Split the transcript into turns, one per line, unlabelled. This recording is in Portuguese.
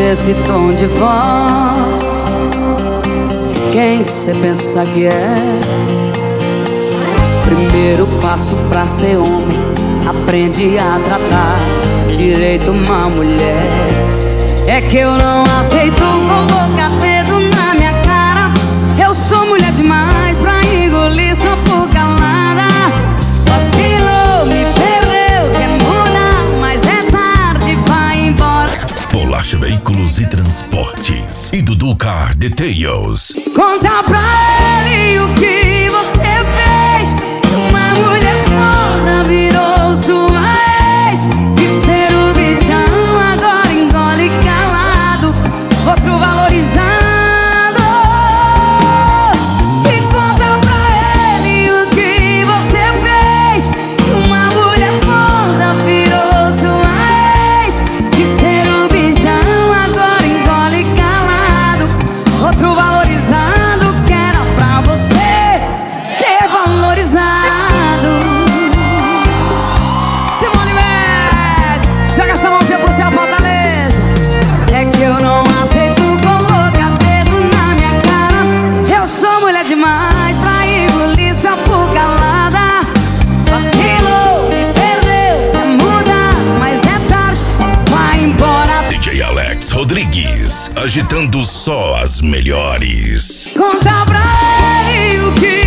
esse tom de voz? Quem cê pensa que é? Primeiro passo pra ser homem, aprende a tratar direito uma mulher. É que eu não aceito colocar dedo na minha cara. Eu sou mulher demais pra engolir só por calada. Vacilou, me perdeu, quer mudar, mas é tarde, vai embora.
Polache Veículos e Transportes e Dudu Car Details.
Conta pra ele o que você fez. Uma mulher foda virou sua ex. De ser o bichão agora engole calado, outro valorizado. E conta pra ele o que você fez. Que uma mulher foda virou sua ex. De ser o bichão agora engole calado, outro valorizado. Que era pra você ter valorizado. Simone Mendes, joga essa mãozinha pro céu, Fortaleza. É que eu não aceito colocar dedo na minha cara. Eu sou mulher demais pra engolir só por calada. Vacilou, me perdeu, quer mudar, mas é tarde, vai embora.
DJ Alex Rodrigues, agitando só as melhores.
Conta pra ele o que